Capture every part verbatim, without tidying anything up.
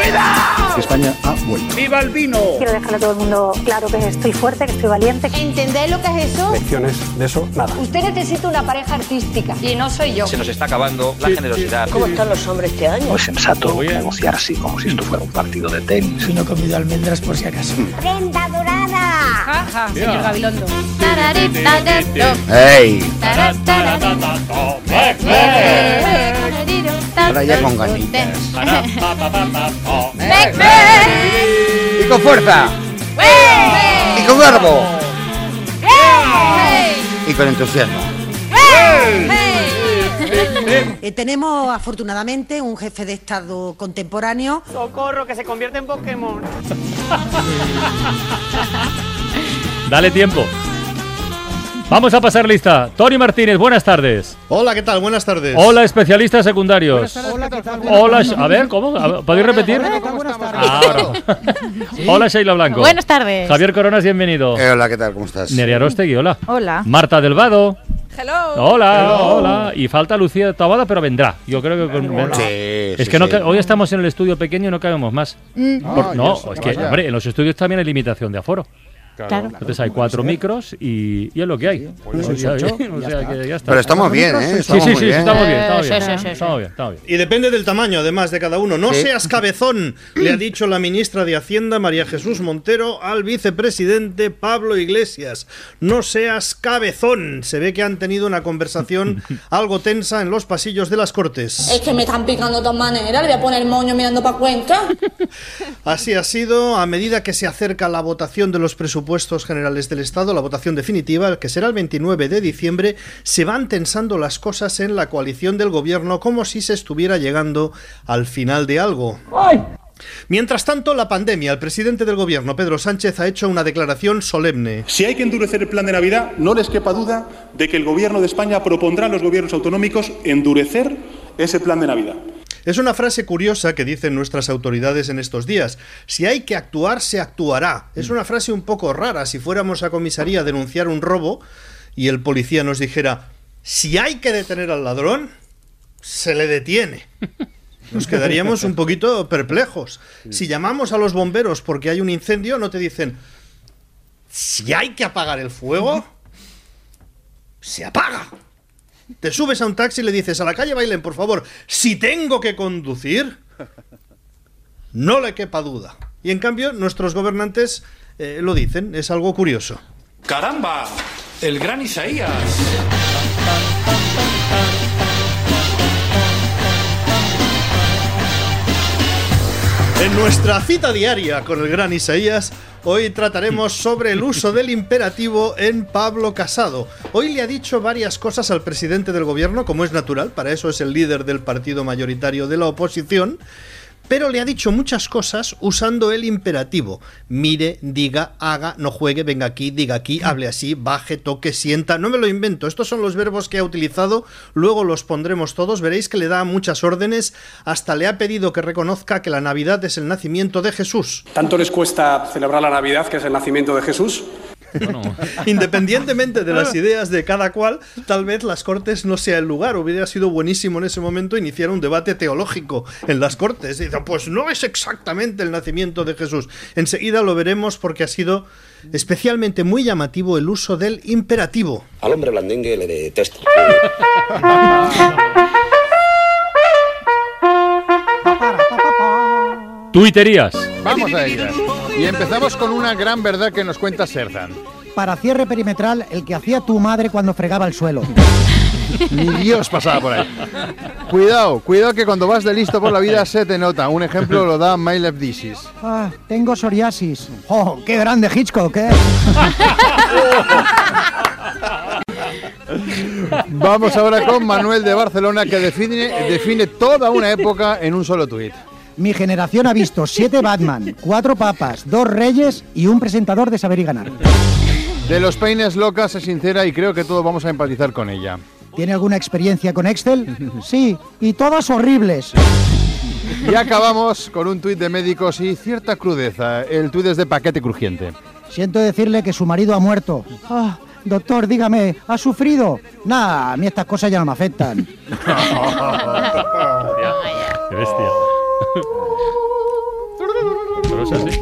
¡Vida! España ha vuelto. ¡Viva el vino! Quiero dejarle a todo el mundo claro que estoy fuerte, que estoy valiente. ¿Entendéis lo que es eso? Lecciones de eso, nada. Usted necesita una pareja artística y no soy yo. Se nos está acabando la sí, generosidad. Sí, sí. ¿Cómo están los hombres este año? No es sensato negociar así, como si esto fuera un partido de tenis. Si no he comido almendras por si acaso. ¡Prenda dorada! Jaja, señor Gabilondo. ¡Ey! Ahora ya con ganitas. Y con fuerza. Y con garbo. Y con entusiasmo. Eh, tenemos afortunadamente un jefe de Estado contemporáneo. ¡Socorro, que se convierte en Pokémon! Dale tiempo. Vamos a pasar lista. Tony Martínez, buenas tardes. Hola, ¿qué tal? Buenas tardes. Hola, especialistas secundarios. Hola, ¿qué tal? Hola, a ver, ¿cómo? ¿Podéis repetir? Buenas tardes. Ah, ¿Sí? Hola, Sheila Blanco. Buenas tardes. Javier Coronas, bienvenido. Eh, hola, ¿qué tal? ¿Cómo estás? Nerea Arostegui, hola. Hola. Marta del Vado. Hello. Hola, Hello. hola. Y falta Lucía Tabada, pero vendrá. Yo creo que con... Sí, es sí, que no sí. ca... hoy estamos en el estudio pequeño y no cabemos más. Mm. Por... Ah, no, eso, es que, vaya. hombre, en los estudios también hay limitación de aforo. Claro. Entonces hay cuatro micros y, y es lo que hay. Pues O sea, ocho, o sea, que ya está. Pero estamos bien, ¿eh? Sí, Estamos sí, muy sí, bien. estamos bien, estamos Sí, bien. sí, sí, sí. Estamos bien, estamos bien. Y depende del tamaño, además, de cada uno. No Sí. seas cabezón, le ha dicho la ministra de Hacienda, María Jesús Montero, al vicepresidente Pablo Iglesias. No seas cabezón. Se ve que han tenido una conversación algo tensa en los pasillos de las Cortes. Es que me están picando de todas maneras. Le voy a poner el moño mirando para Cuenca. Así ha sido, a medida que se acerca la votación de los presupuestos generales del Estado, la votación definitiva, que será el veintinueve de diciembre, se van tensando las cosas en la coalición del gobierno como si se estuviera llegando al final de algo. ¡Ay! Mientras tanto, la pandemia. El presidente del gobierno, Pedro Sánchez, ha hecho una declaración solemne. Si hay que endurecer el plan de Navidad, no les quepa duda de que el gobierno de España propondrá a los gobiernos autonómicos endurecer ese plan de Navidad. Es una frase curiosa que dicen nuestras autoridades en estos días. Si hay que actuar, se actuará. Es una frase un poco rara. Si fuéramos a comisaría a denunciar un robo y el policía nos dijera, si hay que detener al ladrón, se le detiene. Nos quedaríamos un poquito perplejos. Si llamamos a los bomberos porque hay un incendio, no te dicen, si hay que apagar el fuego, se apaga. Te subes a un taxi y le dices, a la calle bailen, por favor, si tengo que conducir, no le quepa duda. Y en cambio, nuestros gobernantes eh, lo dicen, es algo curioso. ¡Caramba! El gran Isaías. En nuestra cita diaria con el gran Isaías, hoy trataremos sobre el uso del imperativo en Pablo Casado. Hoy le ha dicho varias cosas al presidente del gobierno, como es natural, para eso es el líder del partido mayoritario de la oposición, pero le ha dicho muchas cosas usando el imperativo. Mire, diga, haga, no juegue, venga aquí, diga aquí, hable así, baje, toque, sienta. No me lo invento, estos son los verbos que ha utilizado, luego los pondremos todos, veréis que le da muchas órdenes, hasta le ha pedido que reconozca que la Navidad es el nacimiento de Jesús. ¿Tanto les cuesta celebrar la Navidad, que es el nacimiento de Jesús? Bueno. Independientemente de las ideas de cada cual, tal vez las Cortes no sea el lugar. Hubiera sido buenísimo en ese momento iniciar un debate teológico en las Cortes. Dicen, pues no es exactamente el nacimiento de Jesús. Enseguida lo veremos porque ha sido especialmente muy llamativo el uso del imperativo. Al hombre blandengue le detesto. Tuiterías. Vamos a ellas. Y empezamos con una gran verdad que nos cuenta Serdán. Para cierre perimetral, el que hacía tu madre cuando fregaba el suelo. Ni Dios pasaba por ahí. Cuidado, cuidado que cuando vas de listo por la vida se te nota. Un ejemplo lo da My Left Disease. Ah, tengo psoriasis. ¡Oh, qué grande Hitchcock, eh! Vamos ahora con Manuel de Barcelona, que define, define toda una época en un solo tuit. Mi generación ha visto siete Batman, cuatro papas, dos reyes y un presentador de Saber y Ganar. De los peines locas es sincera y creo que todos vamos a empatizar con ella. ¿Tiene alguna experiencia con Excel? Sí, y todas horribles. Y acabamos con un tuit de médicos y cierta crudeza. El tuit es de Paquete Crujiente. Siento decirle que su marido ha muerto. Ah, doctor, dígame, ¿ha sufrido? Nah, a mí estas cosas ya no me afectan. Qué bestia. es así.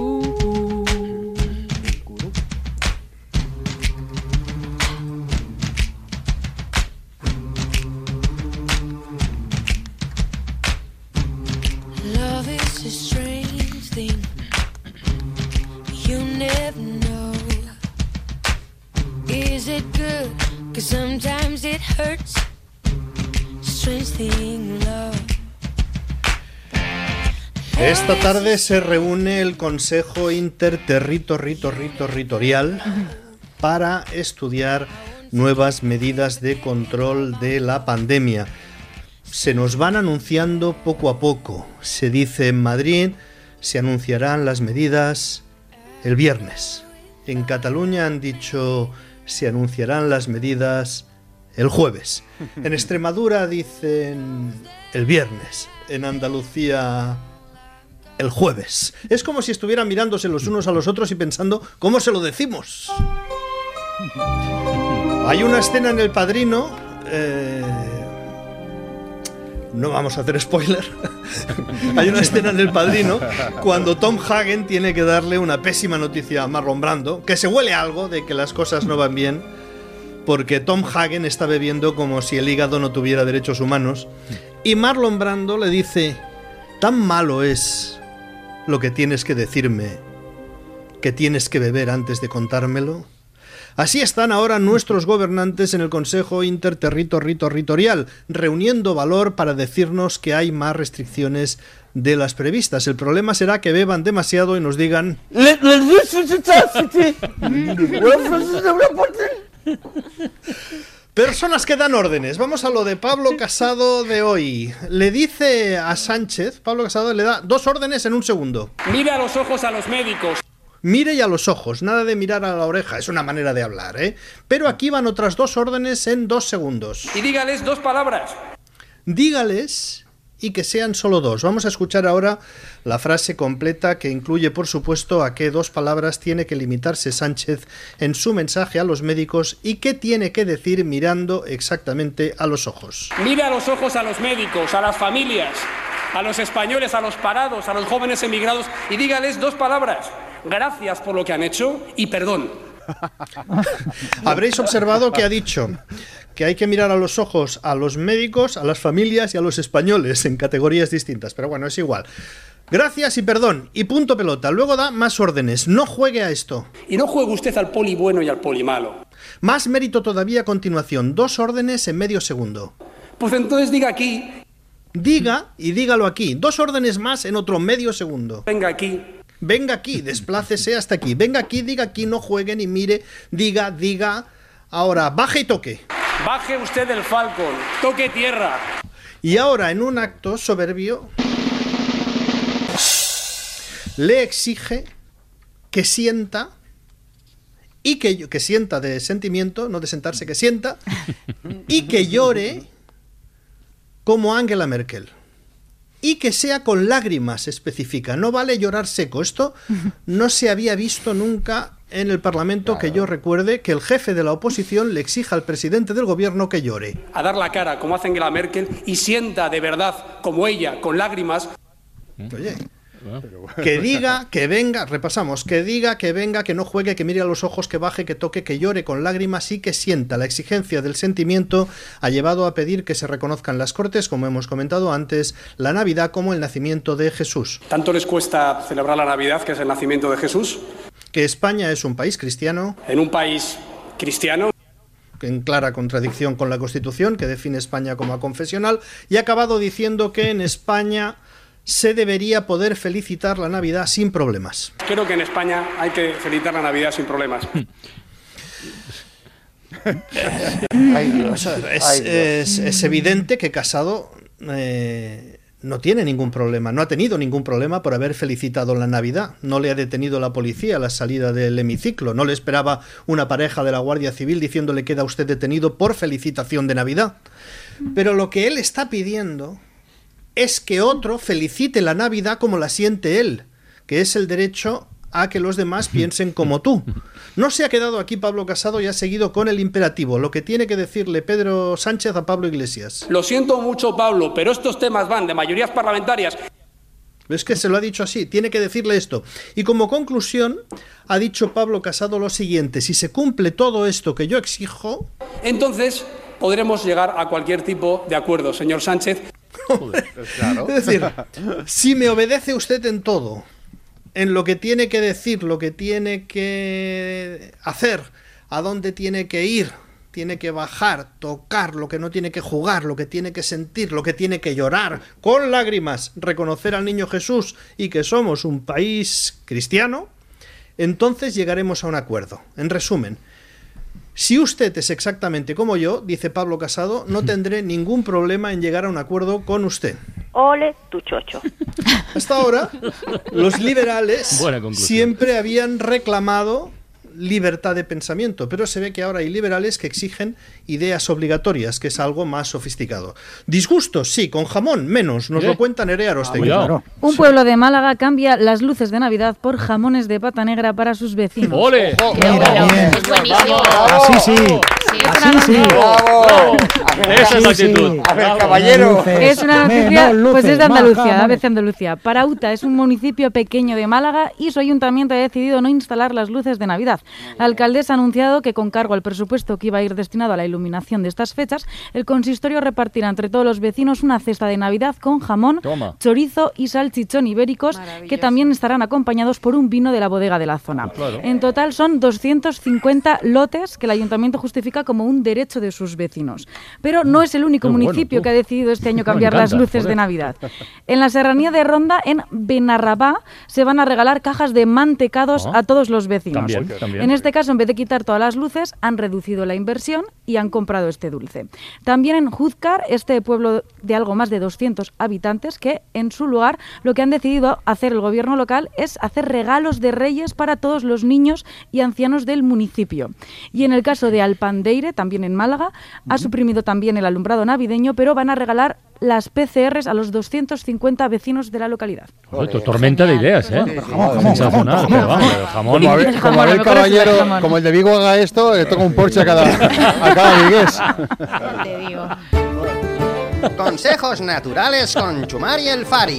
Esta tarde se reúne el Consejo Interterritorial para estudiar nuevas medidas de control de la pandemia. Se nos van anunciando poco a poco. Se dice en Madrid, se anunciarán las medidas el viernes. En Cataluña han dicho, se anunciarán las medidas el jueves. En Extremadura dicen el viernes. En Andalucía el jueves. Es como si estuvieran mirándose los unos a los otros y pensando, ¿cómo se lo decimos? Hay una escena en El Padrino, eh, no vamos a hacer spoiler. Hay una escena en El Padrino cuando Tom Hagen tiene que darle una pésima noticia a Marlon Brando, que se huele algo de que las cosas no van bien, porque Tom Hagen está bebiendo como si el hígado no tuviera derechos humanos, y Marlon Brando le dice, tan malo es lo que tienes que decirme, que tienes que beber antes de contármelo. Así están ahora nuestros gobernantes en el Consejo Interterritorial, reuniendo valor para decirnos que hay más restricciones de las previstas. El problema será que beban demasiado y nos digan... Personas que dan órdenes. Vamos a lo de Pablo Casado de hoy. Le dice a Sánchez, Pablo Casado le da dos órdenes en un segundo. Mire a los ojos a los médicos. Mire y a los ojos, nada de mirar a la oreja, es una manera de hablar, ¿eh? Pero aquí van otras dos órdenes en dos segundos. Y dígales dos palabras. Dígales y que sean solo dos. Vamos a escuchar ahora la frase completa que incluye, por supuesto, a qué dos palabras tiene que limitarse Sánchez en su mensaje a los médicos y qué tiene que decir mirando exactamente a los ojos. Mire a los ojos a los médicos, a las familias, a los españoles, a los parados, a los jóvenes emigrados y dígales dos palabras. Gracias por lo que han hecho y perdón. Habréis observado que ha dicho que hay que mirar a los ojos a los médicos, a las familias y a los españoles en categorías distintas, pero bueno, es igual. Gracias y perdón, y punto pelota. Luego da más órdenes, no juegue a esto. Y no juegue usted al poli bueno y al poli malo. Más mérito todavía a continuación, dos órdenes en medio segundo. Pues entonces diga aquí. Diga y dígalo aquí, dos órdenes más en otro medio segundo. Venga aquí. Venga aquí, desplácese hasta aquí. Venga aquí, diga aquí, no juegue ni mire. Diga, diga. Ahora, baje y toque. Baje usted del Falcon, toque tierra. Y ahora, en un acto soberbio, le exige que sienta, y que, que sienta de sentimiento, no de sentarse, que sienta, y que llore como Angela Merkel. Y que sea con lágrimas, especifica. No vale llorar seco. Esto no se había visto nunca en el Parlamento, claro, que yo recuerde, que el jefe de la oposición le exija al presidente del gobierno que llore. A dar la cara, como hace Angela Merkel, y sienta de verdad, como ella, con lágrimas. Oye, que diga, que venga, repasamos, que diga, que venga, que no juegue, que mire a los ojos, que baje, que toque, que llore con lágrimas y que sienta. La exigencia del sentimiento ha llevado a pedir que se reconozcan las Cortes, como hemos comentado antes, la Navidad como el nacimiento de Jesús. ¿Tanto les cuesta celebrar la Navidad, que es el nacimiento de Jesús? Que España es un país cristiano. En un país cristiano. En clara contradicción con la Constitución, que define España como aconfesional, y ha acabado diciendo que en España se debería poder felicitar la Navidad sin problemas. Creo que en España hay que felicitar la Navidad sin problemas. Ay, Dios. Es, es, es evidente que Casado eh, no tiene ningún problema, no ha tenido ningún problema por haber felicitado la Navidad. No le ha detenido la policía a la salida del hemiciclo, no le esperaba una pareja de la Guardia Civil diciéndole queda usted detenido por felicitación de Navidad. Pero lo que él está pidiendo es que otro felicite la Navidad como la siente él, que es el derecho a que los demás piensen como tú. No se ha quedado aquí Pablo Casado y ha seguido con el imperativo, lo que tiene que decirle Pedro Sánchez a Pablo Iglesias. Lo siento mucho, Pablo, pero estos temas van de mayorías parlamentarias. Es que se lo ha dicho así, tiene que decirle esto. Y como conclusión, ha dicho Pablo Casado lo siguiente: si se cumple todo esto que yo exijo, entonces podremos llegar a cualquier tipo de acuerdo, señor Sánchez. Pues claro. Es decir, si me obedece usted en todo, en lo que tiene que decir, lo que tiene que hacer, a dónde tiene que ir, tiene que bajar, tocar, lo que no tiene que jugar, lo que tiene que sentir, lo que tiene que llorar, con lágrimas, reconocer al niño Jesús y que somos un país cristiano, entonces llegaremos a un acuerdo. En resumen, si usted es exactamente como yo, dice Pablo Casado, no tendré ningún problema en llegar a un acuerdo con usted. Ole tu chocho. Hasta ahora, los liberales siempre habían reclamado libertad de pensamiento, pero se ve que ahora hay liberales que exigen ideas obligatorias, que es algo más sofisticado. Disgustos, sí, con jamón, menos, nos ¿Eh? lo cuenta Nerea Arostegui. Ah, un pueblo de Málaga cambia las luces de Navidad por jamones de pata negra para sus vecinos. ¡Ole! ¡Oh! ¡Qué bueno! Es buenísimo. Así sí. Así sí. ¡Bravo! Esa es la actitud. A ver, caballero. Es una noticia, Menos luces, pues es de más Andalucía, jamones. A B C Andalucía. Parauta es un municipio pequeño de Málaga y su ayuntamiento ha decidido no instalar las luces de Navidad. La alcaldesa ha anunciado que con cargo al presupuesto que iba a ir destinado a la iluminación de estas fechas, el consistorio repartirá entre todos los vecinos una cesta de Navidad con jamón, Toma. chorizo y salchichón ibéricos, que también estarán acompañados por un vino de la bodega de la zona. Claro. En total son doscientos cincuenta lotes que el ayuntamiento justifica como un derecho de sus vecinos. Pero no es el único Qué bueno, municipio tú. que ha decidido este año Me cambiar encanta, las luces joder. de Navidad. En la serranía de Ronda, en Benarrabá, se van a regalar cajas de mantecados Ah. a todos los vecinos. También, también. En este caso, en vez de quitar todas las luces, han reducido la inversión y han comprado este dulce. También en Juzcar, este pueblo de algo más de doscientos habitantes, que en su lugar lo que han decidido hacer el gobierno local es hacer regalos de Reyes para todos los niños y ancianos del municipio. Y en el caso de Alpandeire, también en Málaga, ha suprimido también el alumbrado navideño, pero van a regalar las P C Rs a los doscientos cincuenta vecinos de la localidad. Joder, tu tormenta de ideas, ¿eh? jamón, Sensacional. jamón, Pero vamos, el jamón. Como a ver, El como jamón, a ver lo mejor es el caballero, jamón. como el de Vigo haga esto, le toca un Porsche a cada, a cada vigués. Te digo. Consejos naturales con Chumari el Fari.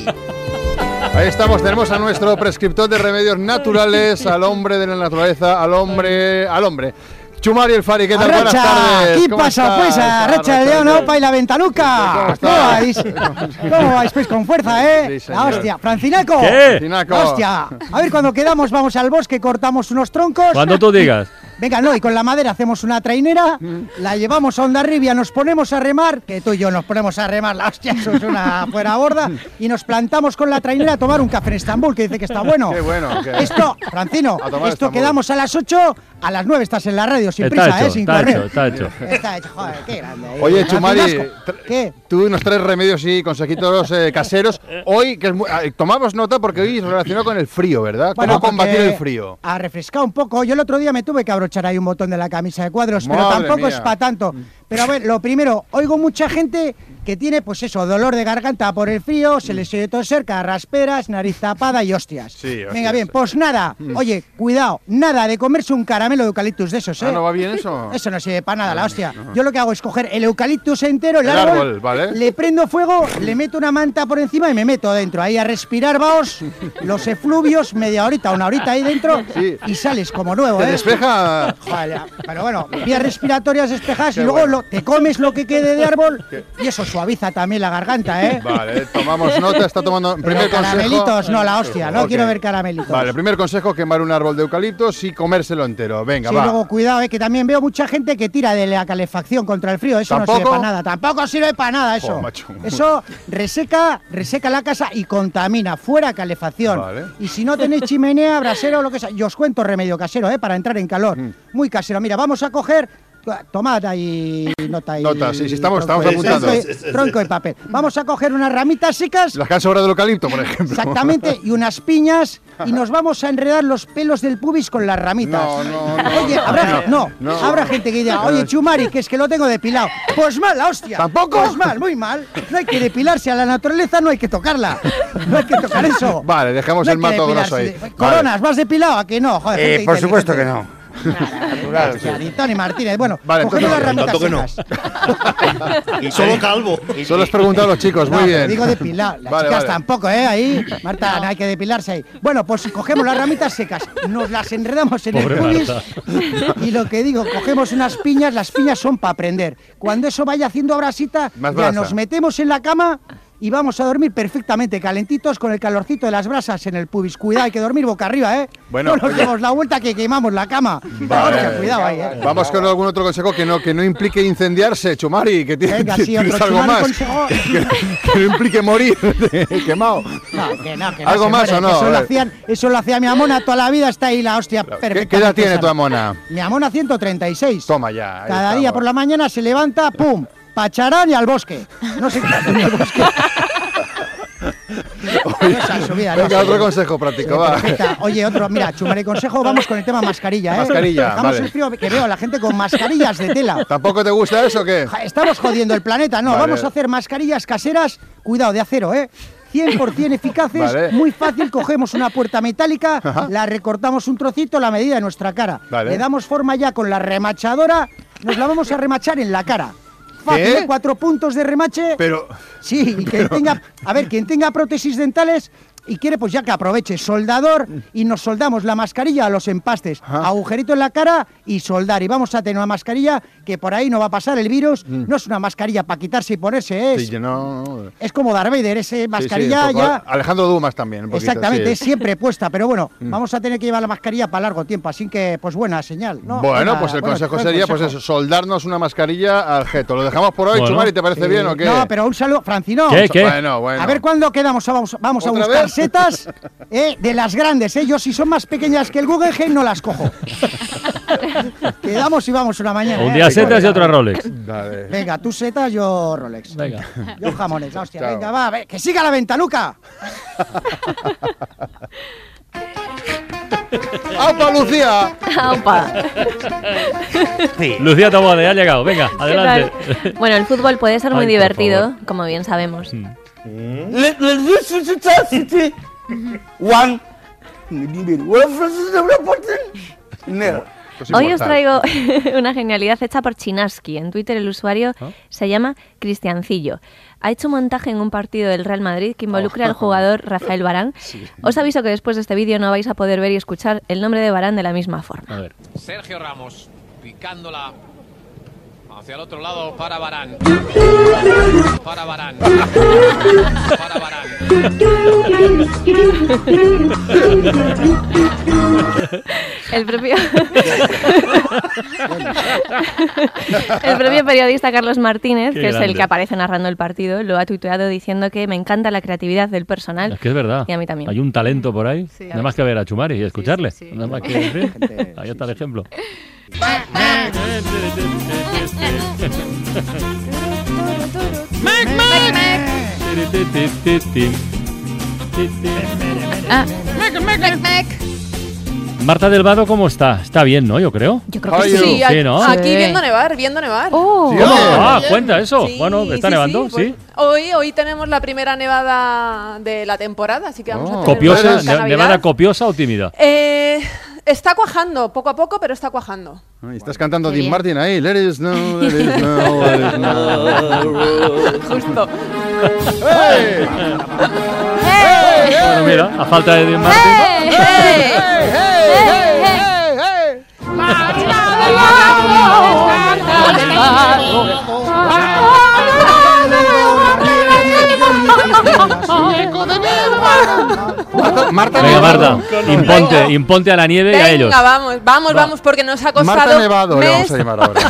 Ahí estamos, tenemos a nuestro prescriptor de remedios naturales, al hombre de la naturaleza, al hombre, al hombre. Chumari el Fari, ¿qué tal? Buenas Arracha, tardes. ¿qué ¿Cómo pasa estás? pues? Arracha el león, opa y la ventanuca. ¿Cómo ¿Cómo estás? vais? ¿Cómo vais pues con fuerza, eh? Sí, señor. La hostia, Francinaco. ¿Qué? Tinaco. La hostia. A ver, cuando quedamos vamos al bosque, cortamos unos troncos. Cuando tú digas. Venga, no, y con la madera hacemos una trainera, la llevamos a Hondarribia, nos ponemos a remar, que tú y yo nos ponemos a remar, la hostia, eso es una fuera borda, y nos plantamos con la trainera a tomar un café en Estambul, que dice que está bueno. Qué bueno. qué- Esto, Francino, A tomar esto Estambul. quedamos a las ocho, a las nueve estás en la radio, sin Está prisa, hecho, eh, sin está correr. hecho, está hecho. Está hecho, joder, qué grande. eh. Oye, Chumari, Francinasco, tra- ¿qué? tú nos traes remedios y consejitos eh, caseros. Hoy, que es muy- ah, tomamos nota porque hoy es relacionado con el frío, ¿verdad? ¿Cómo Bueno, combatir porque el frío? Ha refrescado un poco. Yo el otro día me tuve que abrochar ahí un botón de la camisa de cuadros, pero Madre tampoco mía. es para tanto. Pero a ver, lo primero, oigo mucha gente que tiene, pues eso, dolor de garganta por el frío, se les oye toser, carrasperas, nariz tapada y hostias. Sí, hostias. Venga, bien, pues nada, oye, cuidado, nada de comerse un caramelo de eucaliptus de esos, ¿eh? Ah, ¿no va bien eso? Eso no sirve para nada, la hostia. Yo lo que hago es coger el eucaliptus entero, el, El árbol, árbol, ¿vale? le prendo fuego, le meto una manta por encima y me meto dentro, ahí a respirar, vaos, los efluvios, media horita, una horita ahí dentro, Sí. y sales como nuevo, ¿Te ¿eh? despeja? Joder, pero bueno, vías respiratorias despejadas Qué y luego bueno. lo- te comes lo que quede de árbol y eso suaviza también la garganta, ¿eh? Vale, tomamos nota, está tomando Pero primer consejo. caramelitos, no, la hostia, no Ok. quiero ver caramelitos. Vale, primer consejo, quemar un árbol de eucaliptos y comérselo entero. Venga, Sí, va. luego cuidado, eh, que también veo mucha gente que tira de la calefacción contra el frío. Eso no ¿Tampoco? sirve para nada. Tampoco sirve para nada eso. Joder, macho. Eso reseca, reseca la casa y contamina. Fuera calefacción. Vale. Y si no tenéis chimenea, brasero o lo que sea, yo os cuento remedio casero, eh, para entrar en calor. Mm. Muy casero. Mira, vamos a coger. Tomad ahí nota y Nota, sí, sí, estamos- tronco estamos y- apuntando. Tronco y, tronco y papel. Vamos a coger unas ramitas secas. Las que han sobrado del eucalipto, por ejemplo. Exactamente, y unas piñas y nos vamos a enredar los pelos del pubis con las ramitas. No, no, no. Oye, habrá, no, no. habrá gente que diga, oye, Chumari, que es que lo tengo depilado. Pues mal, la hostia. ¿Tampoco? Pues mal, muy mal. No hay que depilarse a la naturaleza, no hay que tocarla. No hay que tocar eso. Vale, dejamos No hay el que mato grosso ahí. depilarse. Coronas, ¿vas depilado? ¿A que no? Joder, Eh, gente por supuesto que inteligente. no. Natural. Ni Tony Martínez. Bueno, vale, cogemos las ramitas que no. secas. Y solo calvo. Solo has preguntado a los chicos, muy No, bien. te digo depilar. Las Vale, chicas vale. tampoco, ¿eh? Ahí, Marta, no hay que depilarse ahí. Bueno, pues cogemos las ramitas secas, nos las enredamos en Pobre el pubis Marta. y lo que digo, cogemos unas piñas, las piñas son para prender. Cuando eso vaya haciendo brasita, Más ya brasa. nos metemos en la cama y vamos a dormir perfectamente calentitos con el calorcito de las brasas en el pubis. Cuidado, hay que dormir boca arriba, ¿eh? Bueno, no nos oye. demos la vuelta que quemamos la cama. Vale. Hostia, cuidado ahí, ¿eh? Vamos con algún otro consejo que no, que no implique incendiarse, Chumari, que tiene, Venga, sí, tienes otro algo Chumari más. consejo. Que, que no implique morir quemado. No, que no, que no ¿Algo se más muere, o no? que Eso A lo, ver. hacían, eso lo hacía mi amona toda la vida, está ahí la hostia perfecta. ¿Qué, qué edad tiene tu amona? Mi amona ciento treinta y seis. Toma ya. ahí Cada estamos. día por la mañana se levanta, pum, pacharán y al bosque. No sé qué hace en el bosque. Oye, Esa subida, no venga, sé. otro consejo práctico, va. Perfecta. Oye, otro, mira, Chumari consejo, vamos con el tema mascarilla, ¿eh? Mascarilla, Dejamos vale. el frío, que veo a la gente con mascarillas de tela. ¿Tampoco te gusta eso o qué? Ja, Estamos jodiendo el planeta, no, Vale. vamos a hacer mascarillas caseras, cuidado, de acero, ¿eh? cien por ciento eficaces, Vale. muy fácil, cogemos una puerta metálica, Ajá. la recortamos un trocito a la medida de nuestra cara, Vale. le damos forma ya con la remachadora, nos la vamos a remachar en la cara. Fácil, ¿Qué? ¿eh? Cuatro puntos de remache. Pero, Sí, y quien tenga, a ver, quien tenga prótesis dentales y quiere, pues ya que aproveche, soldador, y nos soldamos la mascarilla a los empastes, Ajá. agujerito en la cara y soldar. Y vamos a tener una mascarilla que por ahí no va a pasar el virus, Mm. no es una mascarilla para quitarse y ponerse, es, sí, yo no, no. es como Darth Vader, ese Sí, sí, mascarilla un poco. ya... Alejandro Dumas también, un poquito, Exactamente, sí. es siempre puesta, pero bueno, Mm. vamos a tener que llevar la mascarilla para largo tiempo, así que, pues buena señal, ¿no? Bueno, Buena- pues el bueno, consejo buen sería consejo. pues eso, soldarnos una mascarilla al jeto. ¿Lo dejamos por hoy, Bueno. Chumari? ¿Te parece Sí. bien o qué? No, pero un saludo, Francino. ¿Qué, qué? Bueno, bueno. A ver cuándo quedamos, vamos, vamos a ¿Otra buscar vez? setas eh, de las grandes, ¿eh? Yo si son más pequeñas que el Guggenheim no las cojo. Quedamos y vamos una mañana. Un ¿eh? día Venga, setas y venga. otra Rolex. Dale. Venga, tú setas, yo Rolex. Venga. Yo jamones, la hostia. Chao. Venga, va, ve, que siga la venta, Luca. ¡Aupa, Lucía! Aupa. Lucía Tomode, ha llegado. Venga, adelante. Bueno, el fútbol puede ser muy Ay, por divertido, favor. como bien sabemos. One. Pues Hoy os inmortal. traigo una genialidad hecha por Chinaski. En Twitter el usuario ¿Ah? se llama Cristiancillo. Ha hecho un montaje en un partido del Real Madrid que involucra al jugador Rafael Varane. Os aviso que después de este vídeo no vais a poder ver y escuchar el nombre de Varane de la misma forma. A ver. Sergio Ramos, picándola hacia el otro lado para Varane. Para Varane. Para Varane. El propio... el propio periodista Carlos Martínez, Qué que es grande. el que aparece narrando el partido, lo ha tuiteado diciendo que me encanta la creatividad del personal. Es que es verdad. Y a mí también. Hay un talento por ahí. Sí, a Nada ver. más que ver a Chumari y escucharle. sí, sí. Nada más que ¿sí? Ahí está el ejemplo. Ah, Marta del Vado, ¿cómo está? Está bien, ¿no? Yo creo. yo creo que Ay, sí. Sí, aquí, ¿no? aquí Sí. viendo nevar, viendo nevar. Oh. Sí, ¿Cómo? oye. Ah, cuenta eso. Sí, Bueno, ¿está sí, nevando? sí, Sí. pues hoy, hoy tenemos la primera nevada de la temporada, así que vamos Oh. a tener ¿Copiosa? una Navidad. ¿Nevada copiosa o tímida? Eh, está cuajando, poco a poco, pero está cuajando. Ay, estás cantando Qué Dean bien. Martin ahí. Let it snow, let it snow, let it snow. Justo. ¡Hey! Bueno, mira, a falta de Dean Martin. ¡Hey! ¡Hey! ¡Hey, hey, hey, hey! Marta, Marta Venga, Nevado. Marta, imponte, imponte a la nieve y a ellos. Venga, vamos, vamos, vamos, porque nos ha costado Marta Nevado le mes- vamos a llamar ahora.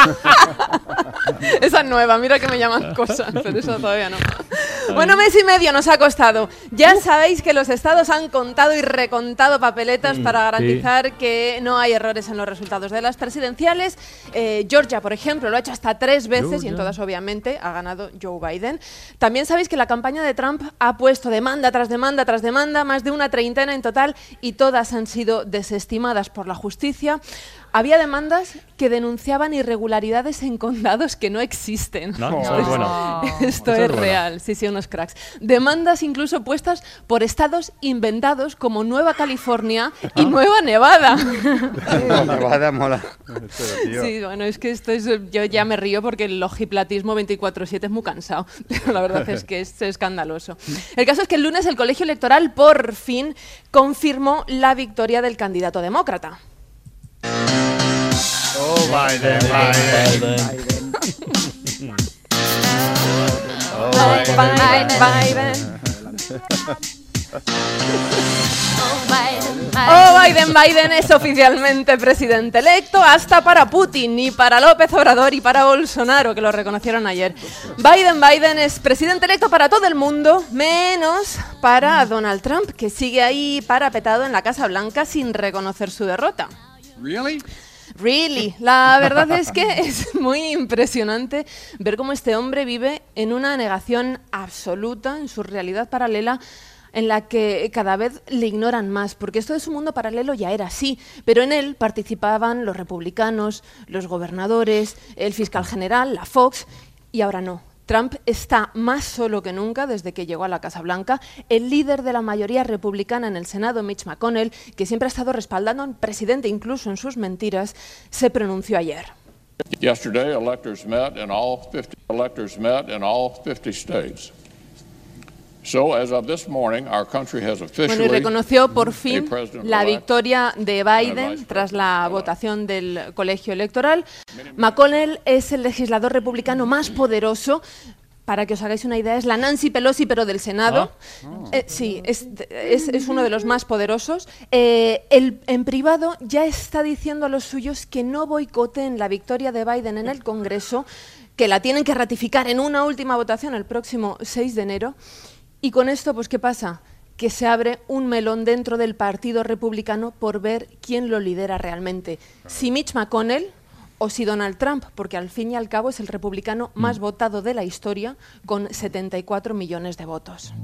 Esa es nueva, mira que me llaman cosas, pero eso todavía no. Bueno, mes y medio nos ha costado. Ya sabéis que los estados han contado y recontado papeletas Mm, para garantizar que no hay errores en los resultados de las presidenciales. Eh, Georgia, por ejemplo, lo ha hecho hasta tres veces y en Georgia. todas, obviamente, ha ganado Joe Biden. También sabéis que la campaña de Trump ha puesto demanda tras demanda tras demanda, más de una treintena en total, y todas han sido desestimadas por la justicia. había demandas que denunciaban irregularidades en condados que no existen. No, eso es bueno. Esto Eso es es real, sí, sí, unos cracks. Demandas incluso puestas por estados inventados como Nueva California y Nueva Nevada. Nevada mola. Sí, bueno, es que esto es, yo ya me río porque el ojiplatismo veinticuatro siete es muy cansado, pero la verdad es que es escandaloso. El caso es que el lunes el colegio electoral por fin confirmó la victoria del candidato demócrata. Oh, Biden, Biden. Oh, Biden, Biden. Oh, Biden, Biden es oficialmente presidente electo hasta para Putin y para López Obrador y para Bolsonaro, que lo reconocieron ayer. Biden, Biden es presidente electo para todo el mundo, menos para Donald Trump, que sigue ahí parapetado en la Casa Blanca sin reconocer su derrota. ¿Really? Really. La verdad es que es muy impresionante ver cómo este hombre vive en una negación absoluta, en su realidad paralela, en la que cada vez le ignoran más, porque esto de su mundo paralelo ya era así, pero en él participaban los republicanos, los gobernadores, el fiscal general, la Fox, y ahora no. Trump está más solo que nunca desde que llegó a la Casa Blanca. El líder de la mayoría republicana en el Senado, Mitch McConnell, que siempre ha estado respaldando al presidente incluso en sus mentiras, se pronunció ayer. Yesterday, electors met in all fifty electors met in all fifty states. So, as of this morning, our country has officially Bueno, y reconoció por fin la victoria de Biden tras la votación del colegio electoral. McConnell es el legislador republicano más poderoso. Para que os hagáis una idea, es la Nancy Pelosi, pero del Senado. Ah. Eh, sí, es, es, es uno de los más poderosos. Eh, el, en privado ya está diciendo a los suyos que no boicoteen la victoria de Biden en el Congreso, que la tienen que ratificar en una última votación el próximo seis de enero. Y con esto, pues, ¿qué pasa? Que se abre un melón dentro del Partido Republicano por ver quién lo lidera realmente. Si Mitch McConnell o si Donald Trump, porque al fin y al cabo es el republicano más votado de la historia, con setenta y cuatro millones de votos.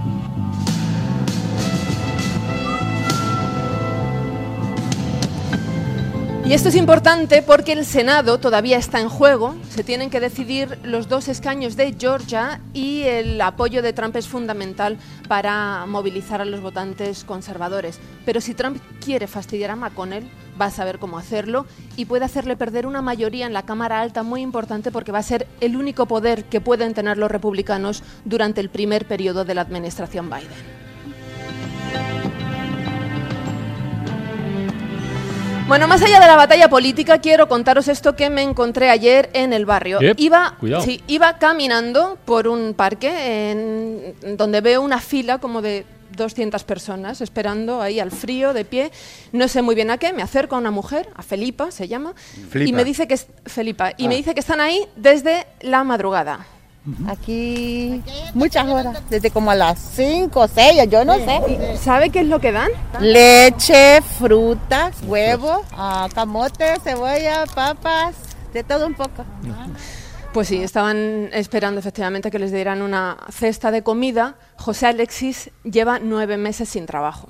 Y esto es importante porque el Senado todavía está en juego, se tienen que decidir los dos escaños de Georgia y el apoyo de Trump es fundamental para movilizar a los votantes conservadores. Pero si Trump quiere fastidiar a McConnell, va a saber cómo hacerlo y puede hacerle perder una mayoría en la Cámara Alta muy importante porque va a ser el único poder que pueden tener los republicanos durante el primer periodo de la administración Biden. Bueno, más allá de la batalla política, quiero contaros esto que me encontré ayer en el barrio. Yep, iba, cuidado. sí, iba caminando por un parque en, donde veo una fila como de doscientas personas esperando ahí al frío, de pie. No sé muy bien a qué. Me acerco a una mujer, a Felipa se llama, Felipa. y me dice que es Felipa y Ah. me dice que están ahí desde la madrugada. Aquí muchas horas, desde como a las cinco o seis, yo no sé. ¿Sabe qué es lo que dan? Leche, frutas, huevos, ah, camote, cebolla, papas, de todo un poco. Pues sí, estaban esperando efectivamente que les dieran una cesta de comida. José Alexis lleva nueve meses sin trabajo.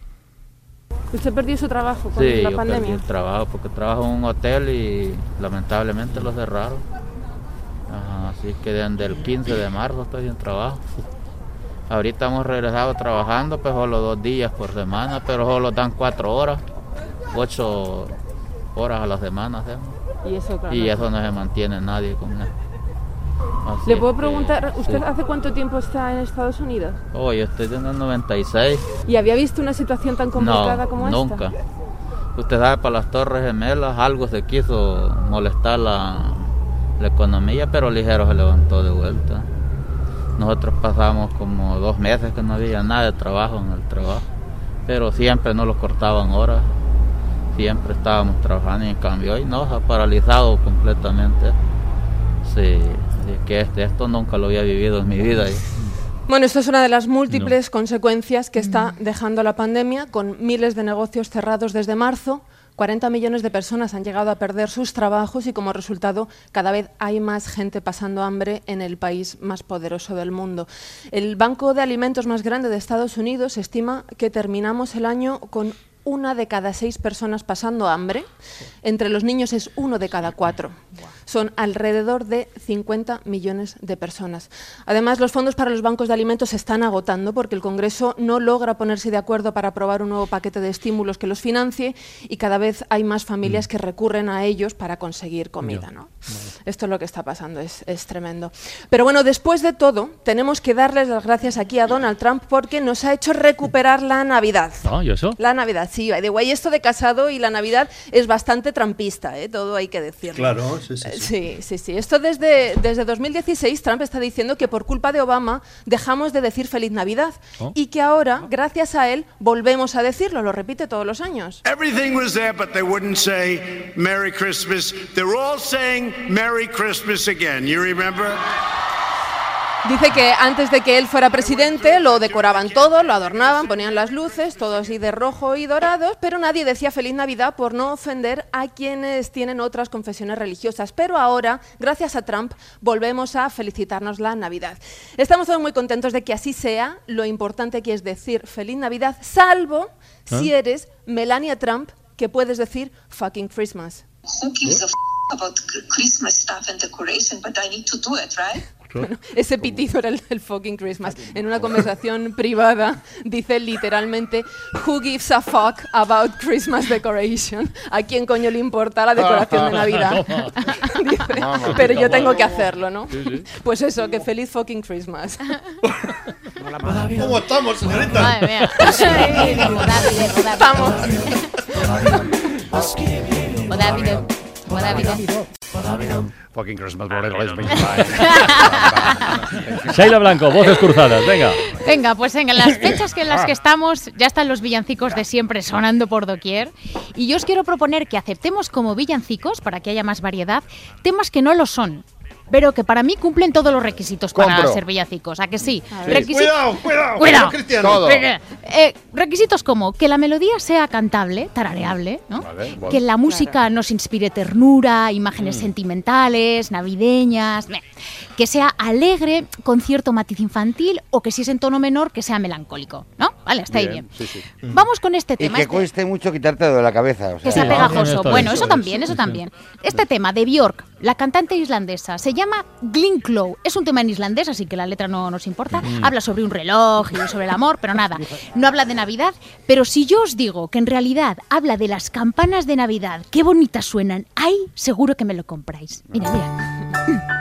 ¿Usted perdió su trabajo con Sí, la yo pandemia? perdí el trabajo porque trabajo en un hotel y lamentablemente lo cerraron. Ajá, así que desde el quince de marzo estoy sin trabajo. Ahorita hemos regresado trabajando, pues solo dos días por semana, pero solo dan cuatro horas, ocho horas a la semana hacemos. Y eso, claro. Y eso no se mantiene nadie con eso. Así ¿Le es puedo que, preguntar, usted sí. hace cuánto tiempo está en Estados Unidos? Oh, yo estoy en el noventa y seis. ¿Y había visto una situación tan complicada no, como nunca. esta? Usted sabe, para las Torres Gemelas algo se quiso molestar la, la economía, pero ligero se levantó de vuelta. Nosotros pasamos como dos meses que no había nada de trabajo en el trabajo, pero siempre nos lo cortaban horas, siempre estábamos trabajando y en cambio hoy no, se ha paralizado completamente. Sí, así que este, esto nunca lo había vivido en mi vida. Bueno, esto es una de las múltiples no. consecuencias que está dejando la pandemia, con miles de negocios cerrados desde marzo. cuarenta millones de personas han llegado a perder sus trabajos y como resultado cada vez hay más gente pasando hambre en el país más poderoso del mundo. El Banco de Alimentos más grande de Estados Unidos estima que terminamos el año con una de cada seis personas pasando hambre. Entre los niños es uno de cada cuatro. Son alrededor de cincuenta millones de personas. Además, los fondos para los bancos de alimentos se están agotando porque el Congreso no logra ponerse de acuerdo para aprobar un nuevo paquete de estímulos que los financie y cada vez hay más familias que recurren a ellos para conseguir comida, ¿no? Esto es lo que está pasando, es, es tremendo. Pero bueno, después de todo, tenemos que darles las gracias aquí a Donald Trump porque nos ha hecho recuperar la Navidad. Ah, ¿y eso? La Navidad, sí. De guay, esto de casado y la Navidad es bastante trumpista, ¿eh? Todo hay que decirlo. Claro, sí, sí. Sí, sí, sí. sí. Esto desde, desde dos mil dieciséis, Trump está diciendo que por culpa de Obama dejamos de decir Feliz Navidad oh. y que ahora, gracias a él, volvemos a decirlo. Lo repite todos los años. Everything was there, but they wouldn't say Merry Christmas. They were all saying Merry Christmas again. You remember? Dice que antes de que él fuera presidente lo decoraban todo, lo adornaban, ponían las luces, todo así de rojo y dorados, pero nadie decía Feliz Navidad por no ofender a quienes tienen otras confesiones religiosas. Pero ahora, gracias a Trump, volvemos a felicitarnos la Navidad. Estamos todos muy contentos de que así sea. Lo importante aquí es decir Feliz Navidad, salvo ¿Eh? si eres Melania Trump, que puedes decir fucking Christmas. Who gives a f*** about Christmas stuff and decoration, but I need to do it, right? Bueno, ese pitido era el, el fucking Christmas. En una conversación privada dice literalmente Who gives a fuck about Christmas decoration? ¿A quién coño le importa la decoración de Navidad? Dice, pero yo tengo que hacerlo, ¿no? Sí, sí. Pues eso, que feliz fucking Christmas. ¿Cómo estamos, señorita? Madre mía. Estamos. Fucking Christmas. Sheila Blanco, voces cruzadas, venga. Venga, pues en las fechas que en las que estamos ya están los villancicos de siempre sonando por doquier y yo os quiero proponer que aceptemos como villancicos, para que haya más variedad, temas que no lo son, pero que para mí cumplen todos los requisitos para Compro. ser villancicos, ¿a que sí? Sí. Requisi- Cuidado, cuidado, cuidado. Cristiano. Todo. Eh, requisitos como que la melodía sea cantable, tarareable, ¿no? Vale, vale. Que la música nos inspire ternura, imágenes Mm. sentimentales, navideñas, meh. Que sea alegre, con cierto matiz infantil, o que si es en tono menor, que sea melancólico, ¿no? Vale, está ahí bien. Sí, sí. Vamos con este Y tema. que este- cueste mucho quitártelo de la cabeza. O sea, que sea Sí, pegajoso. esto Bueno, es, eso eso también, es. eso también. Este tema de Björk, la cantante islandesa, se llama Gleamclaw. Es un tema en islandés, así que la letra no nos importa. Mm. Habla sobre un reloj y sobre el amor, pero nada. No habla de Navidad. Pero si yo os digo que en realidad habla de las campanas de Navidad, qué bonitas suenan, ahí seguro que me lo compráis. Mira, mira.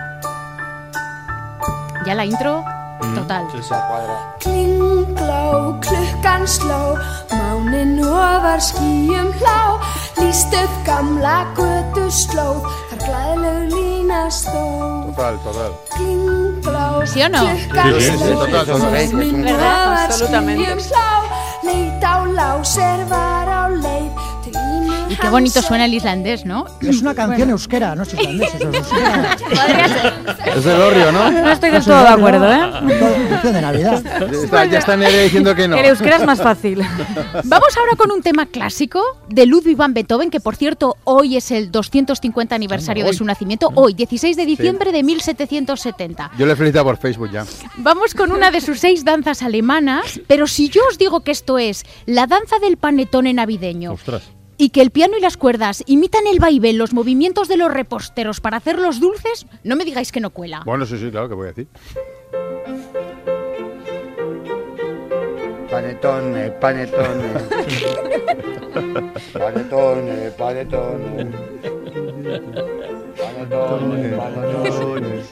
Ya la intro, total. Klinggló, klukkan sló, máninn ofar skýjum hlá, lýst upp gamla götuslóð, þar glæðleg lína stóð. Total, total. Klinggló, ¿Sí o no? klukkan Sí, sí, sí, sló, total, total. máninn ¿Verdad? ofar Absolutamente. skýjum hlá, leit á lásir var á leið, til ínu Y qué bonito suena el islandés, ¿no? Es una canción euskera, no es islandés, eso es euskera. Podría ser. Es del Orrio, ¿no? No estoy del todo de acuerdo, ¿eh? Canción de Navidad. Está- ya está Nerea diciendo que no. El euskera es más fácil. Vamos ahora con un tema clásico de Ludwig van Beethoven, que por cierto hoy es el doscientos cincuenta aniversario de su nacimiento, hoy, dieciséis de diciembre de mil setecientos setenta. Yo le felicito por Facebook ya. Vamos con una de sus seis danzas alemanas, pero si yo os digo que esto es la danza del panetone navideño, Ostras. y que el piano y las cuerdas imitan el vaivén, los movimientos de los reposteros para hacer los dulces, no me digáis que no cuela. Bueno, sí, sí, claro, que voy a decir. Panetone, panetone. Panetone, panetone. Panetone, panetone.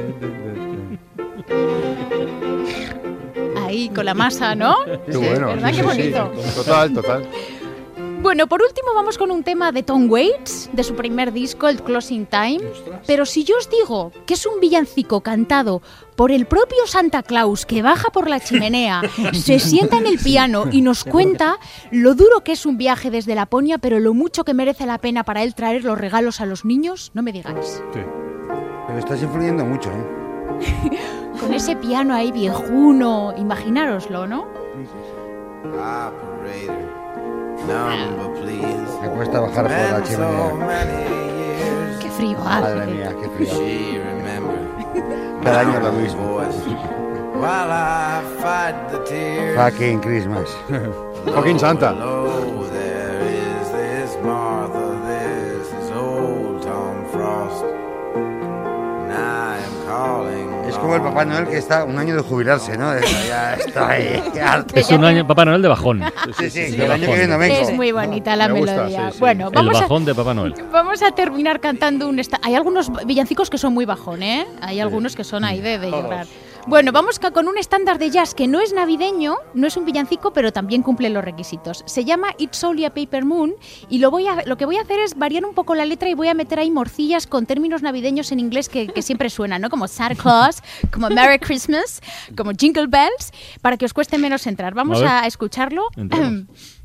Ahí, con la masa, ¿no? Qué bueno. ¿Verdad? sí, Qué sí, sí. bonito. Total, total. Bueno, por último vamos con un tema de Tom Waits, de su primer disco, el Closing Time. Pero si yo os digo que es un villancico cantado por el propio Santa Claus, que baja por la chimenea, se sienta en el piano y nos cuenta lo duro que es un viaje desde Laponia, pero lo mucho que merece la pena para él traer los regalos a los niños, no me digáis. Sí. Pero estás influyendo mucho, ¿eh? Con ese piano ahí viejuno, imaginároslo, ¿no? Me cuesta bajar por la chimenea. Qué frío hace. Madre mía, qué frío. Cada año lo mismo. Fucking Christmas. Fucking Santa. como el Papá Noel que está un año de jubilarse, ¿no? Ya está ahí. Es un año Papá Noel de bajón. Sí, sí, Sí, que el año que viene no vengo. Es muy bonita la Me gusta, melodía. sí, sí. Bueno, El vamos a, bajón de Papá Noel. vamos a terminar cantando un... esta- Hay algunos villancicos que son muy bajón, ¿eh? Hay algunos que son ahí de, de llorar. Bueno, vamos ca- con un estándar de jazz que no es navideño, no es un villancico, pero también cumple los requisitos. Se llama It's Only a Paper Moon y lo, voy a, lo que voy a hacer es variar un poco la letra y voy a meter ahí morcillas con términos navideños en inglés que, que siempre suenan, ¿no? Como Santa Claus, como Merry Christmas, como Jingle Bells, para que os cueste menos entrar. Vamos A a, ver. escucharlo. Entremos.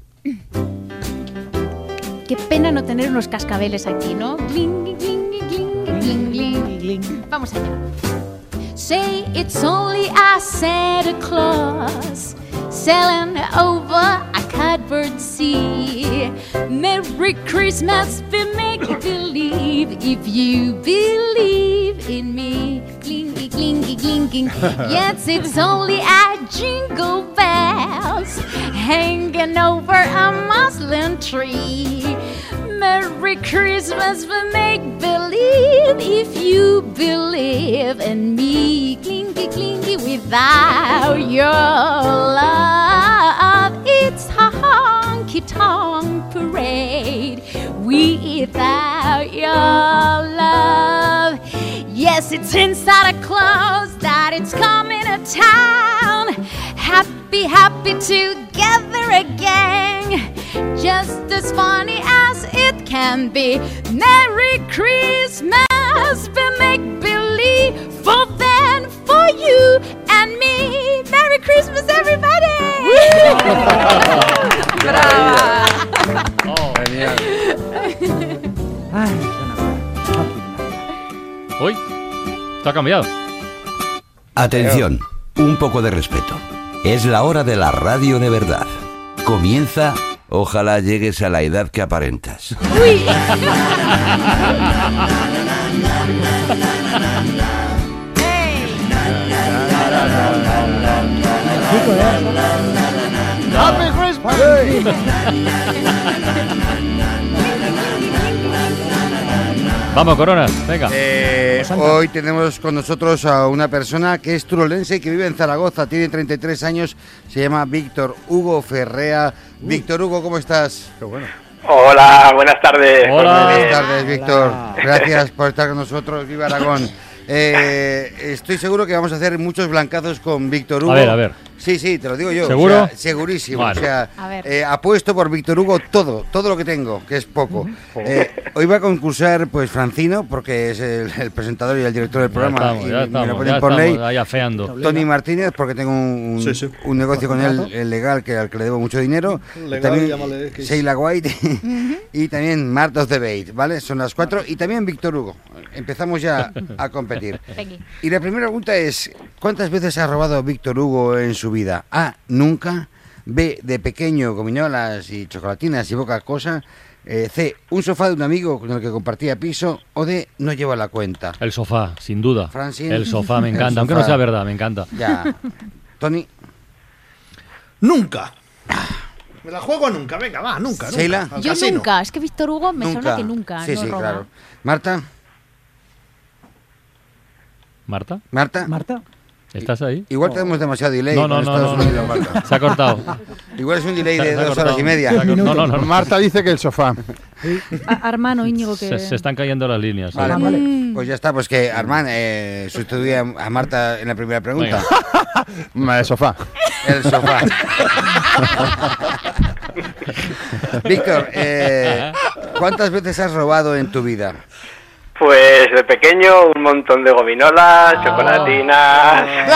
Qué pena no tener unos cascabeles aquí, ¿no? Gling, gling, gling, gling, gling, gling. Vamos allá. Say it's only a Santa Claus sailing over a cardboard sea. Merry Christmas, we make believe if you believe in me. Clingy, clingy, clinking. Yes, it's only a jingle bells hanging over a muslin tree. Merry Christmas, we make believe if you believe in me. Clingy, clingy, without your love, it's a honky-tonk parade. Without your love, yes, it's in Santa Claus that it's coming to town. Happy, happy together again. Just as funny as it can be. Merry Christmas, we make believe for them, for you and me. Merry Christmas, everybody. ¡Brava! Genial. Uy, esto ha cambiado. Atención, un poco de respeto. Es la hora de la radio de verdad. Comienza, ojalá llegues a la edad que aparentas. Uy. ¡Happy Christmas! Vamos, Coronas, venga. Eh, hoy tenemos con nosotros a una persona que es turolense y que vive en Zaragoza, tiene treinta y tres años, se llama Víctor Hugo Ferrea. Víctor Hugo, ¿cómo estás? Qué bueno. Hola, buenas tardes. Buenas tardes, Víctor. Gracias por estar con nosotros. Viva Aragón. Eh, estoy seguro que vamos a hacer muchos blancazos con Víctor Hugo. A ver, a ver. Sí, sí, te lo digo yo. ¿Seguro? O sea, segurísimo. Vale. O sea, A ver. eh, apuesto por Víctor Hugo todo, todo lo que tengo, que es poco. Eh, hoy va a concursar pues Francino, porque es el, el presentador y el director del Ya programa. estamos, y ya me estamos, lo ponen ya por ley. estamos ahí afeando. Tony Martínez, porque tengo un, Sí, sí. un negocio con él, el legal, que al que le debo mucho dinero. Legal, también llámale, que es- Sheila White y también Marta of the Bait, ¿vale? Son las cuatro. Y también Víctor Hugo. Empezamos ya a competir. Peggy. Y la primera pregunta es, ¿cuántas veces ha robado Víctor Hugo en su vida? A, nunca. B, de pequeño, gominolas y chocolatinas y poca cosa. Eh, C, un sofá de un amigo con el que compartía piso. O D, no lleva la cuenta. El sofá, sin duda. Francine. El sofá, me El encanta, aunque sofá. no sea verdad, me encanta. Ya. Tony. Nunca. Me la juego a nunca, venga, va, nunca. nunca. Sheila. Al Yo casino. nunca, es que Víctor Hugo me Nunca. suena que nunca. Sí, no sí, roba. claro. Marta. ¿Marta? Marta. Marta. ¿Estás ahí? Igual tenemos demasiado delay No, con no, no, Estados no, Unidos, no. Marta. Se ha cortado. Igual es un delay Se ha- de se ha dos cortado. horas y media. Se ha cortado. No, no, no, no. Marta dice que el sofá. A- Armano, Íñigo, que... Se, se están cayendo las líneas. Vale, ¿eh? vale. Pues ya está, pues que Armán eh, sustituye a Marta en la primera pregunta. El sofá. El sofá. Víctor, eh, ¿cuántas veces has robado en tu vida? Pues de pequeño un montón de gominolas, Ah. chocolatinas.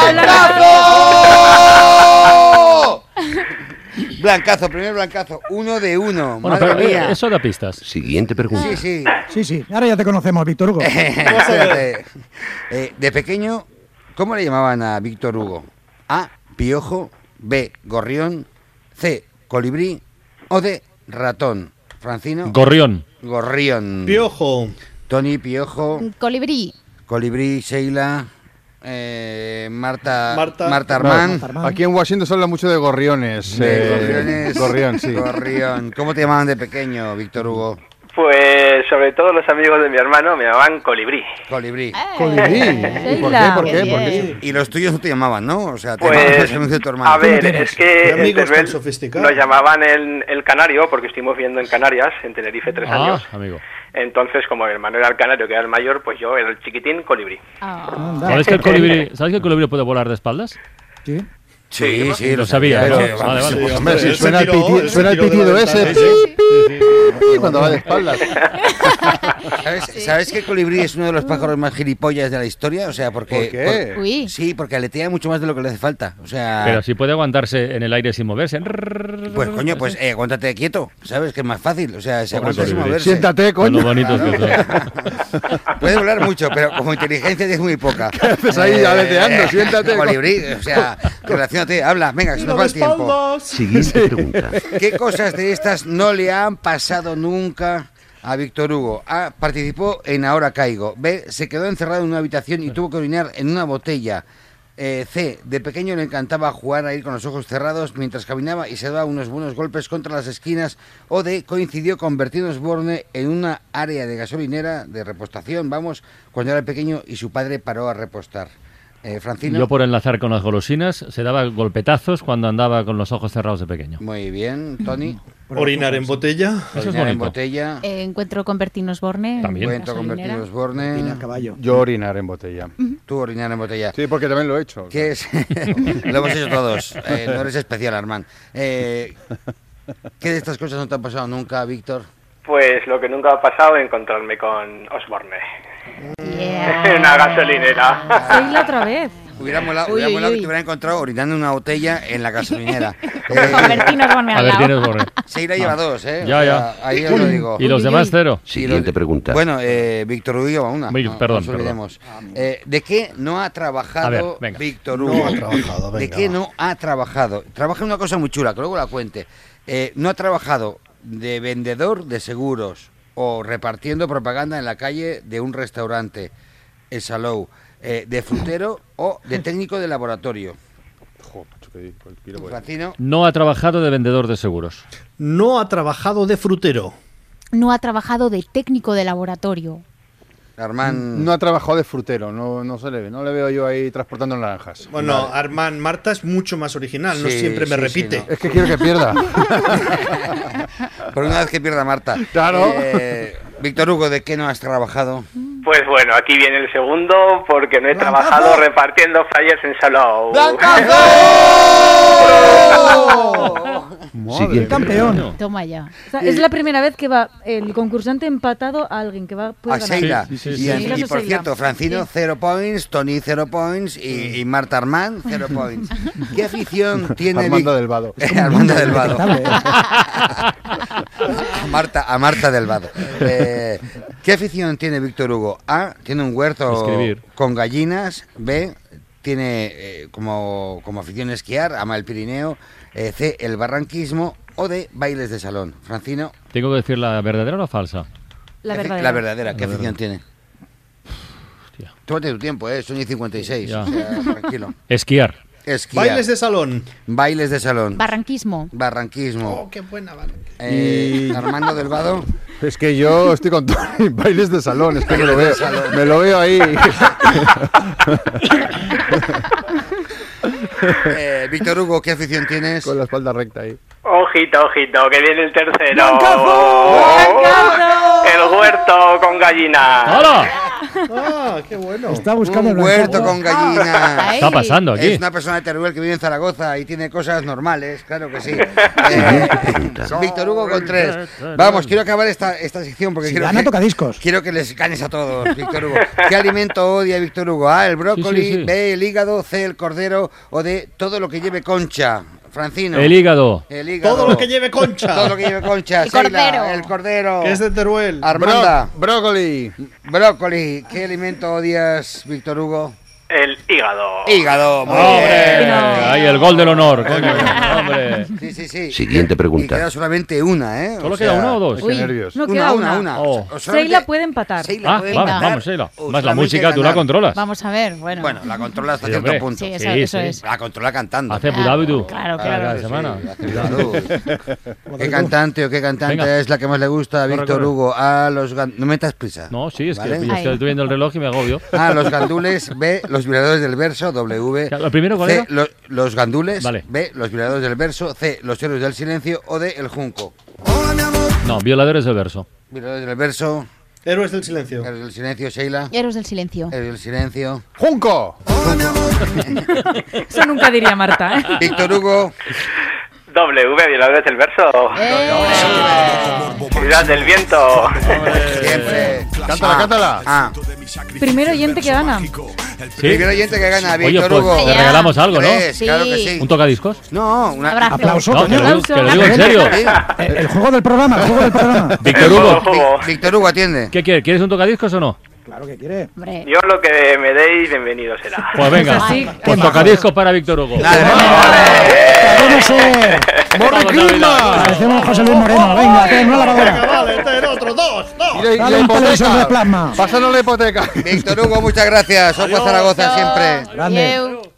¡Blancazo! Blancazo, primer blancazo, uno de uno. Bueno, Madre pero eh, mía. eso da pistas. Siguiente pregunta. Sí, sí. Sí, sí. Ahora ya te conocemos, Víctor Hugo. Espérate. Eh, de pequeño, ¿cómo le llamaban a Víctor Hugo? A, piojo. B, gorrión. C, colibrí. O D, ratón. Francino. Gorrión. Gorrión. Piojo. Tony, piojo. Colibrí. Colibrí, Sheila. Eh, Marta, Marta. Marta Armán. Aquí en Washington se habla mucho de gorriones. De eh, gorriones. Gorrión, sí. Gorrión. ¿Cómo te llamaban de pequeño, Víctor Hugo? Pues sobre todo los amigos de mi hermano, me llamaban Colibrí. Colibrí. Colibrí. ¿Y por qué? ¿Por qué? ¿Por qué? Y los tuyos no te llamaban, ¿no? O sea, te Pues, llamaban el servicio de tu hermano. a ver, es que en amigos tan Teruel sofisticados. nos llamaban el, el canario, porque estuvimos viviendo en Canarias, en Tenerife, tres Ah, años. amigo. Entonces, como mi hermano era el canario, que era el mayor, pues yo era el chiquitín Colibrí. ¿Sabes que el colibrí, ¿sabes que el colibrí puede volar de espaldas? Sí. Sí, sí, lo sabía. sabía, ¿no? sí, Vale, vale. Sí, hombre, si Él se suena el tiró, piti- él se suena el tiró de pitido la ese, ventana. pi, pi, pi, cuando va de espaldas. ¿Sabes, ¿Sabes que el colibrí es uno de los pájaros más gilipollas de la historia? O sea, porque... ¿Por qué? por- Uy. sí, porque aletea mucho más de lo que le hace falta. O sea... Pero si puede aguantarse en el aire sin moverse. Pues coño, pues eh, aguántate quieto, ¿sabes? Que es más fácil. O sea, se Pobre aguanta sin colibrí. moverse. Siéntate, Con coño. lo bonitos que son. Puede volar mucho, pero como inteligencia es muy poca. ¿Qué haces ahí aleteando? Siéntate. Colibrí, o sea, relaciónate, habla, venga, que se nos va el tiempo. Siguiente pregunta. ¿Qué cosas de estas no le han pasado nunca a Víctor Hugo? A. Participó en Ahora Caigo. B. Se quedó encerrado en una habitación y tuvo que orinar en una botella. Eh, C. De pequeño le encantaba jugar a ir con los ojos cerrados mientras caminaba y se daba unos buenos golpes contra las esquinas. O D. Coincidió con Bertín Osborne en una área de gasolinera de repostación, vamos, cuando era pequeño y su padre paró a repostar. Eh, Francino. Yo por enlazar con las golosinas, se daba golpetazos cuando andaba con los ojos cerrados de pequeño. Muy bien, Tony. Orinar en botella. Eso es Orinar en bonito. botella. Eh, encuentro con Bertín Osborne. También. Encuentro con Bertín Osborne. caballo. Yo orinar en botella. Tú orinar en botella. Sí, porque también lo he hecho. ¿Qué es? Lo hemos hecho todos. Eh, no eres especial, Armand. Eh, ¿Qué de estas cosas no te han pasado nunca, Víctor? Pues lo que nunca ha pasado es encontrarme con Osborne. Yeah. En una gasolinera. Soy la otra vez. Hubiera molado, Uy, hubiera uy, molado uy. que te hubiera encontrado orinando en una botella en la gasolinera. Con Bertín Osborne A al ver, lado. tienes borre. Seira lleva dos, ¿eh? Ya, O ya. sea, ahí os lo digo. Y los demás cero. Siguiente pregunta. Bueno, eh, Víctor Hugo lleva una. Uy, no, perdón, no nos olvidemos. Eh, ¿De qué no ha A ver, trabajado venga. Víctor No Hugo? ha trabajado, ¿De venga, qué va. no ha trabajado? Trabaja en una cosa muy chula, que luego la cuente. Eh, no ha trabajado de vendedor de seguros o repartiendo propaganda en la calle de un restaurante, el Salou, eh, de frutero o de técnico de laboratorio. Joder, macho, qué- qué- qué- Francino. No ha trabajado de vendedor de seguros. No ha trabajado de frutero. No ha trabajado de técnico de laboratorio. Armand. No ha trabajado de frutero, no, no se le ve, no le veo yo ahí transportando naranjas. Bueno, Vale. Armand, Marta es mucho más original, no Sí, siempre me sí, repite. sí, no. Es que quiero que pierda. Por una vez que pierda Marta. Claro. Eh, Víctor Hugo, ¿de qué no has trabajado? Pues bueno, aquí viene el segundo, porque no he trabajado repartiendo flyers en Salou. Madre Campeón. mía. Toma ya. O sea, es la primera vez que va el concursante empatado a alguien que va puede A ganar. Seila. Sí, sí, y, sí, y, sí. y por Seila. cierto, Francino, Sí. cero points, Tony, cero points y, y Marta Armand, cero points. ¿Qué afición tiene Armando Vic- del Vado. Armando del Vado. Respetable, ¿eh? a, Marta, a Marta del Vado. Eh, ¿Qué afición tiene Víctor Hugo? A, tiene un huerto Escribir. con gallinas. B, tiene eh, como, como afición esquiar, ama el Pirineo. Eh, C, el barranquismo. O D, bailes de salón. Francino, ¿Tengo que decir la verdadera o la falsa? La afi- verdadera. la verdadera. ¿Qué La afición tiene? Hostia. Tómate tu tiempo, ¿eh? Son y cincuenta y seis. Ya. O sea, tranquilo. Esquiar. Esquiar. Bailes de salón. Bailes de salón. Barranquismo. Barranquismo. Oh, qué buena, vale. Eh, Y- Armando del Vado. Es que yo estoy con Tony, bailes de salón, es que me lo veo, me lo veo ahí. Eh, Víctor Hugo, ¿qué afición tienes? Con la espalda recta ahí. Ojito, ojito, que viene el tercero. ¡Blancazo! El huerto con gallina. ¡Hola! Ah, qué bueno. Está buscando Un el huerto blancazo. con gallinas. Ay. ¿Qué está pasando aquí? Es una persona de Teruel que vive en Zaragoza y tiene cosas normales, claro que sí. Eh, Víctor Hugo con tres. Vamos, quiero acabar esta, esta sección porque Si quiero, gana, que, toca discos. quiero que les ganes a todos, Víctor Hugo. ¿Qué alimento odia Víctor Hugo? A, el brócoli, Sí, sí, sí. B, el hígado, C, el cordero o D, todo lo que lleve concha. Francino. El hígado. El hígado. Todo lo que lleve concha. Todo lo que lleve concha. El Seila, cordero. el cordero. Que es de Teruel. Armanda. Bro- brócoli. Brócoli. ¿Qué alimento odias, Víctor Hugo? El hígado. Hígado, muy ¡Hombre! bien. Ahí el gol del honor, coño. ¡Hombre! Sí, sí, sí. Siguiente Y pregunta. queda solamente una, ¿eh? ¿Solo O queda sea, una o dos? Uy, Qué nervios. no Una, queda una, una. una. Oh. O solamente- Seila puede empatar. Seila Ah, puede vamos, ganar, vamos, Sheila. o Más la solamente música, tú la ganar. controlas. Vamos a ver, bueno. Bueno, la controla hasta Sí, cierto hombre. punto. Sí, eso, Sí, eso sí. es. La controla cantando. Hace Abu Dhabi, tú. Claro, Cada claro. semana. Sí, hace ¿Qué cantante o qué cantante Venga. es la que más le gusta a Corre, Víctor corre. Hugo? A los gan- No metas prisa. No, sí, es ¿Vale? que yo Ahí. estoy viendo el reloj y me agobio. A, los gandules. B, los violadores del verso. W. ¿Lo primero cuál C, era? lo- los gandules. Vale. B, los violadores del verso. C, los héroes del silencio. O D, el junco. No, violadores del verso. Violadores del verso. Héroes del silencio. Héroes del silencio, Sheila. Héroes del silencio. Héroes del silencio. ¡Junco! Eso nunca diría Marta, ¿eh? Víctor Hugo. W, violadores del verso. Ciudad del viento. Siempre. Cántala, cántala. Ah, Primer oyente que gana. ¿Sí? primer oyente que gana, Oye, Víctor pues Hugo. te regalamos algo, ¿no? Tres, claro que sí. ¿Un tocadiscos? No, una... Abrazo. Aplauso, No, que coño. lo, digo- que lo digo en serio. El, el juego del programa, el juego del programa. Víctor Hugo, Ví- Víctor Hugo, atiende. ¿qué quieres? ¿Quieres un tocadiscos o no? Claro que quiere. Hombre. Yo lo que me deis, bienvenido será. Pues venga, Sí. pues tocadiscos para Víctor Hugo. ¡Queremos ser! ¡Morri Clisma! Parecemos José Luis Moreno. Venga, ten una lavadora. Vale, ten otro, dos, dos. Y la, y la Dale un televisor de hipoteca. plasma. Pásanos la hipoteca. Víctor Hugo, muchas gracias. Opa Zaragoza siempre. Grande. Adeu.